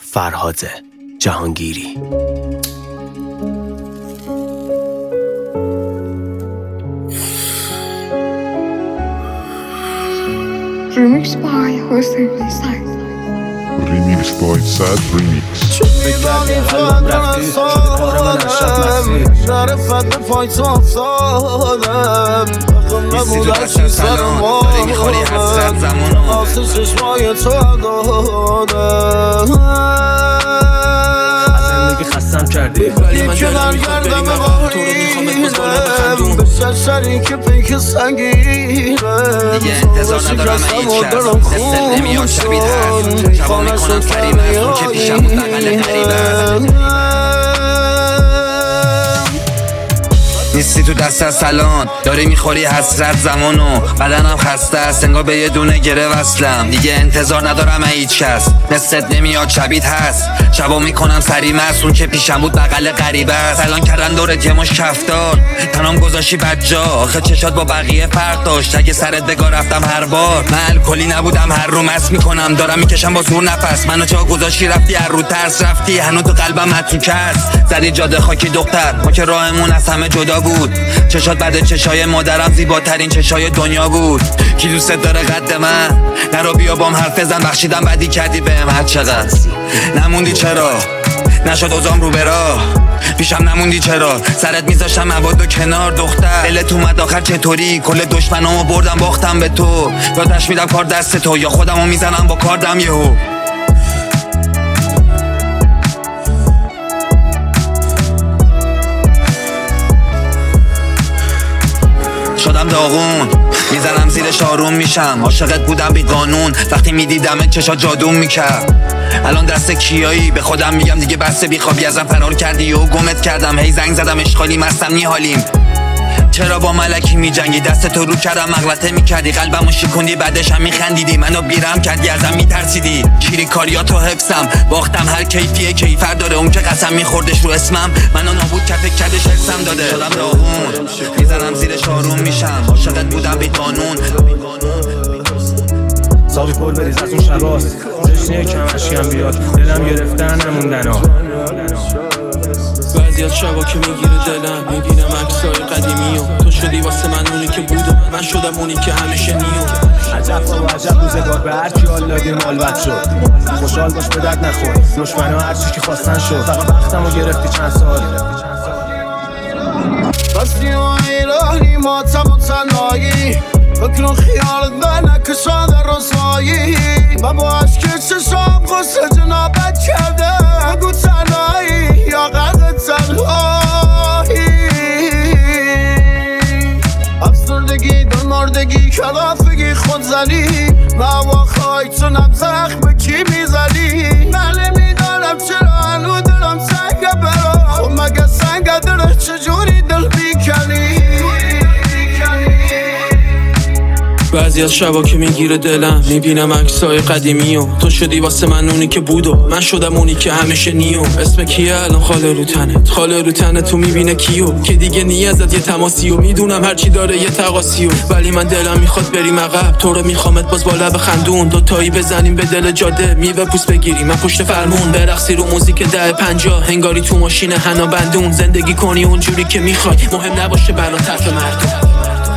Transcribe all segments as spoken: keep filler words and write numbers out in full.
فرهاد جهانگیری. Remix by Hossein Isai. Remix by Sad Remix. میبانی فقط رسالم شرفت به پای تو افتادم بخم نبود هرچی سرم آمد آسه چشمای تو دادم خستم کردی ولی من دلم میخواد بریم عقب تو رو میخوامت باز بالا بخندون به شرشری که پیک سنگیرم دیگه انتظار ندارم هیچ کس مثل نمیاد شبیه هست شبا میکنم فریم از اون که پیشم بود بقل قریبه نیستی تو دست از سلان داری میخوری حسرت زمانو بدنم خسته است انگار به یه دونه گره وصلم دیگه انتظار ندارم هیچ کس مثلت نمیاد شبیه هست شبا میکنم سری مست اون که پیشم بود بغل غریبه است الان کردن دورت یه مش کفتار تنام گذاشی بدجا آخه چشات با بقیه فرق داشت اگه سرت بگاه رفتم هر بار من الکلی نبودم هر رو مست میکنم دارم میکشم با زور نفس منو جا گذاشتی رفتی هر رو ترس رفتی هنو تو قلبم متروکه است زدی جاده خاکی دختر ما که راهمون از همه جدا بود چشات بعد چشای مادرم زیباترین چشای دنیا بود کی دوست داره قد من نرو بیا بام حرف بزن بخشیدم بدی کردی بهم هر چقدر نموندی چرا نشد اوزام رو برا پیشم نموندی چرا سرت میذاشتم مبادا کنار دختر دلت اومد آخر چطوری کل دشمنامو بردم باختم به تو یا تش میدم کار دست تو یا خودمو میزنم با کاردم یهو شدم داغون میزنم زیر شاروم میشم عاشقت بودم بی قانون وقتی میدیدمت چشا جادوم میکرد الان دست کیایی به خودم میگم دیگه بسته بی خوابی ازم فرار کردی و گمت کردم هی زنگ زدم اشغالی مستم نیحالیم چرا با ملکی میجنگی دست تو رو کردم مغلطه میکردی قلبمو شکوندی بعدش هم میخندیدی منو بیرم کردی ازم میترسیدی شیری کاریاتو حفظم باختم هر کیفیه کیفر داره اون که قسم میخوردش رو اسمم منو نابود کرد فکر کردش حفظم داده شدم داغون میزنم زیر شاروم میشم عاشقت بودم بی قانون ساقی پر بریز از اون شباست جشنه کمشیم بیاد دلم گرفتن نموندن ها بعضی از شبا که میگیره دلم میبینم عکسای قدیمی و تو شدی واسه من اونی که بود و من شدم اونی که همیشه نیو عجب و عجب روزگار به هر کی حال دادیم مالبت شد خوشحال باش به درد نخور دشمنا هر چی که خواستن شد فقط وقتمو گرفتی چند سال بستی و ایرانی ماتم و تنهایی بکن خیالت به نکشا در رسوایی و با عشق چشام غصه جنابت کرده بگو تنهایی یا غرق تنهایی افسردگی دلمردگی کلافگی خودزنی نوا خواهی تو نبزخ به کی میزنی من نمیدارم چرا هنو دلم سنگه برا خب مگه سنگه داره چجوری دل بیکنی بعضی از شبا که میگیره دلم میبینم عکسای قدیمی و تو شدی واسه من اونی که بود و من شدم اونی که همیشه نیو اسم کیه الان خاله رو تنت خاله رو تنت تو میبینه کیو که دیگه نیازت یه تماسی و میدونم هرچی داره یه تقاسی و ولی من دلم میخواد بریم عقب تو رو میخوامت باز بالا بخندون دوتایی بزنیم به دل جاده میوه پوست بگیریم من پشت فرمون برقصی رو موزیک ده پنجاه هنگاری تو ماشین حنا بندون زندگی کنی اونجوری که میخوای مهم نباشه بنا طرف مردم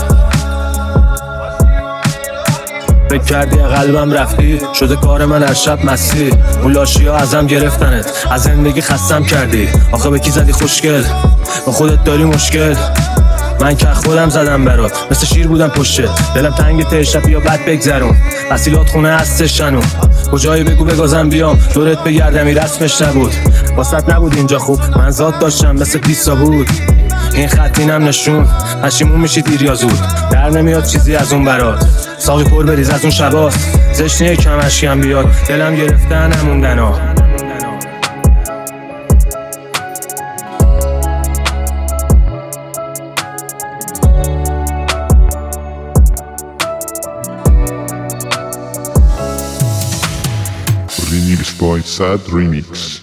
فکر کردی قلبم رفتی شده کار من هر شب مستی اون لاشی ها ازم گرفتنت از زندگی خستم کردی آخه به کی زدی خوشگل با خودت داری مشکل من که خودم زدم برات مثل شیر بودم پشت دلم تنگ تشب یا بد بگذرون وسیلات خونه هستش شنو کجایی بگو بگازم بیام دورت بگردم این رسمش نبود واسط نبود اینجا خوب من ذات داشتم مثل پیسا بود این خط اینم نشون پشیمون میشی دیر یا زود در نمیاد چیزی از اون برات ساقی پر بریز از اون شباست زشنه کمشیم بیاد دلم گرفتن نموندن ها Remix by Sad Remix.